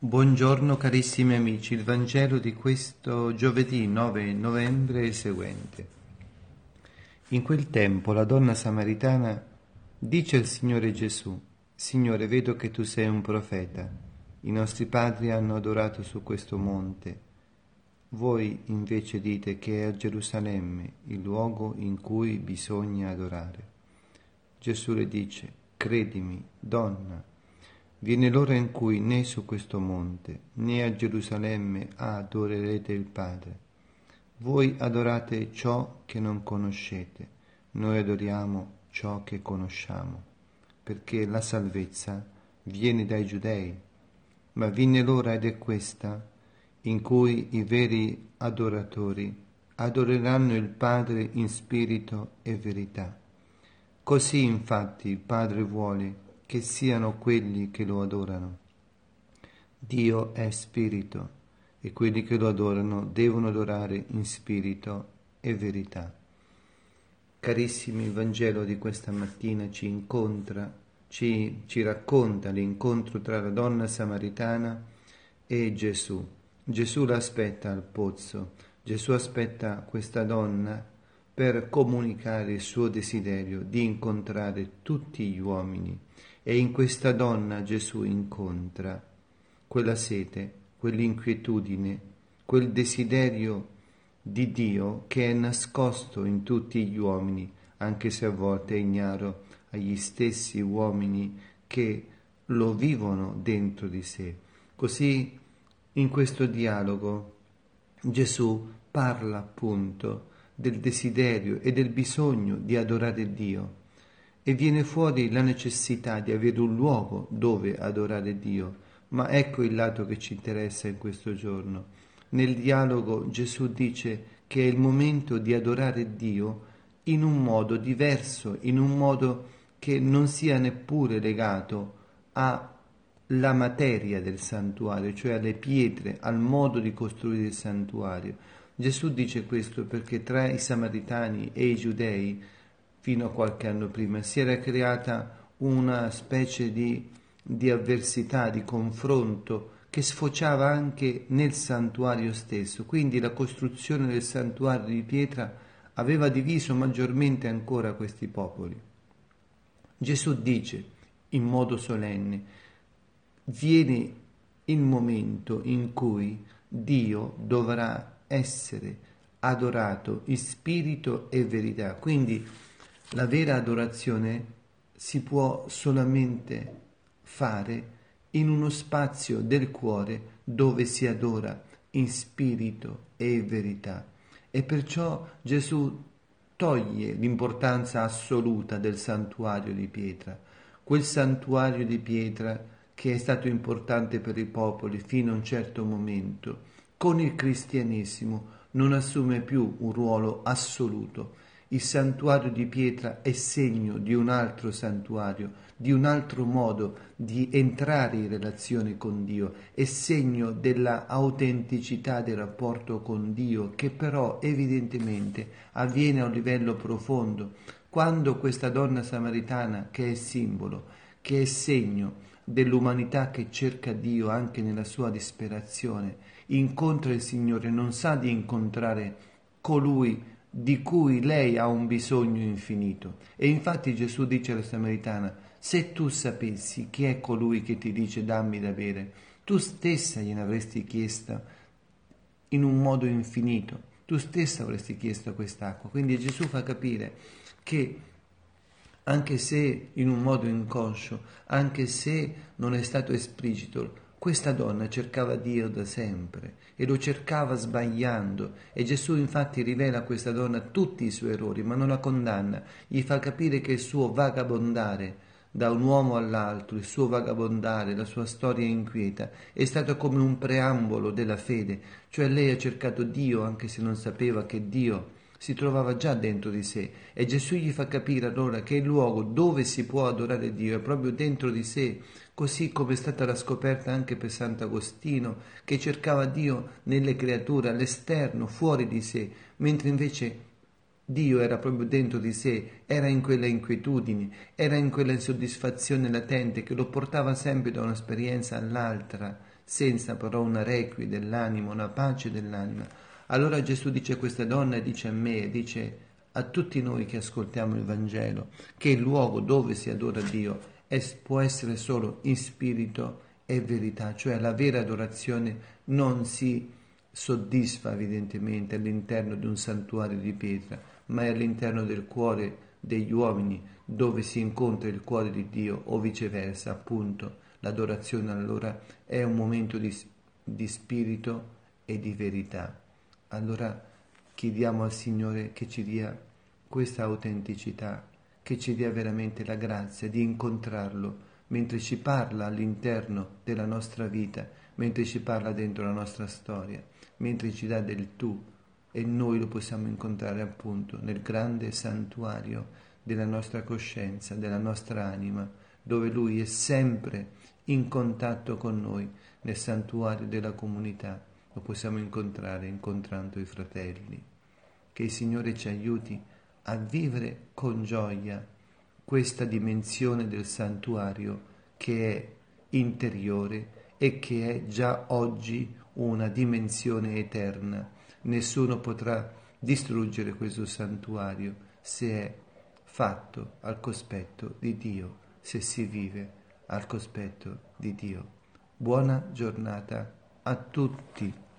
Buongiorno carissimi amici, il Vangelo di questo giovedì 9 novembre è il seguente. In quel tempo la donna samaritana dice al Signore Gesù: Signore, vedo che tu sei un profeta. I nostri padri hanno adorato su questo monte. Voi invece dite che è a Gerusalemme il luogo in cui bisogna adorare. Gesù le dice: Credimi, donna, viene l'ora in cui né su questo monte né a Gerusalemme adorerete il Padre. Voi adorate ciò che non conoscete, noi adoriamo ciò che conosciamo, perché la salvezza viene dai Giudei. Ma viene l'ora, ed è questa, in cui i veri adoratori adoreranno il Padre in spirito e verità. Così infatti il Padre vuole che siano quelli che lo adorano. Dio è spirito e quelli che lo adorano devono adorare in spirito e verità. Carissimi, il Vangelo di questa mattina ci racconta l'incontro tra la donna samaritana e Gesù. Gesù l'aspetta al pozzo, Gesù aspetta questa donna per comunicare il suo desiderio di incontrare tutti gli uomini, e in questa donna Gesù incontra quella sete, quell'inquietudine, quel desiderio di Dio che è nascosto in tutti gli uomini, anche se a volte è ignaro agli stessi uomini che lo vivono dentro di sé. Così in questo dialogo Gesù parla appunto del desiderio e del bisogno di adorare Dio, e viene fuori la necessità di avere un luogo dove adorare Dio. Ma ecco il lato che ci interessa in questo giorno. Nel dialogo Gesù dice che è il momento di adorare Dio in un modo diverso, in un modo che non sia neppure legato alla materia del santuario, cioè alle pietre, al modo di costruire il santuario. Gesù dice questo perché tra i samaritani e i giudei, fino a qualche anno prima, si era creata una specie di avversità, di confronto che sfociava anche nel santuario stesso. Quindi la costruzione del santuario di pietra aveva diviso maggiormente ancora questi popoli. Gesù dice in modo solenne: viene il momento in cui Dio dovrà essere adorato in spirito e verità. Quindi la vera adorazione si può solamente fare in uno spazio del cuore dove si adora in spirito e verità. E perciò Gesù toglie l'importanza assoluta del santuario di pietra, quel santuario di pietra che è stato importante per i popoli fino a un certo momento. Con il cristianesimo non assume più un ruolo assoluto. Il santuario di pietra è segno di un altro santuario, di un altro modo di entrare in relazione con Dio, è segno della autenticità del rapporto con Dio, che però evidentemente avviene a un livello profondo. Quando questa donna samaritana, che è simbolo, che è segno dell'umanità che cerca Dio anche nella sua disperazione, incontra il Signore, non sa di incontrare colui di cui lei ha un bisogno infinito. E infatti Gesù dice alla Samaritana: se tu sapessi chi è colui che ti dice dammi da bere, tu stessa gliene avresti chiesta in un modo infinito, tu stessa avresti chiesto quest'acqua. Quindi Gesù fa capire che anche se in un modo inconscio, anche se non è stato esplicito, questa donna cercava Dio da sempre e lo cercava sbagliando, e Gesù infatti rivela a questa donna tutti i suoi errori, ma non la condanna, gli fa capire che il suo vagabondare da un uomo all'altro, il suo vagabondare, la sua storia inquieta, è stato come un preambolo della fede, cioè lei ha cercato Dio anche se non sapeva che Dio si trovava già dentro di sé, e Gesù gli fa capire allora che il luogo dove si può adorare Dio è proprio dentro di sé, così come è stata la scoperta anche per Sant'Agostino, che cercava Dio nelle creature, all'esterno, fuori di sé, mentre invece Dio era proprio dentro di sé, era in quella inquietudine, era in quella insoddisfazione latente che lo portava sempre da un'esperienza all'altra, senza però una requie dell'anima, una pace dell'anima. Allora Gesù dice a questa donna e dice a me, dice a tutti noi che ascoltiamo il Vangelo, che il luogo dove si adora Dio può essere solo in spirito e verità, cioè la vera adorazione non si soddisfa evidentemente all'interno di un santuario di pietra, ma è all'interno del cuore degli uomini dove si incontra il cuore di Dio o viceversa, appunto. L'adorazione allora è un momento di spirito e di verità. Allora chiediamo al Signore che ci dia questa autenticità, che ci dia veramente la grazia di incontrarlo mentre ci parla all'interno della nostra vita, mentre ci parla dentro la nostra storia, mentre ci dà del tu e noi lo possiamo incontrare appunto nel grande santuario della nostra coscienza, della nostra anima, dove Lui è sempre in contatto con noi, nel santuario della comunità. Lo possiamo incontrare incontrando i fratelli. Che il Signore ci aiuti a vivere con gioia questa dimensione del santuario che è interiore e che è già oggi una dimensione eterna. Nessuno potrà distruggere questo santuario se è fatto al cospetto di Dio, se si vive al cospetto di Dio. Buona giornata a tutti.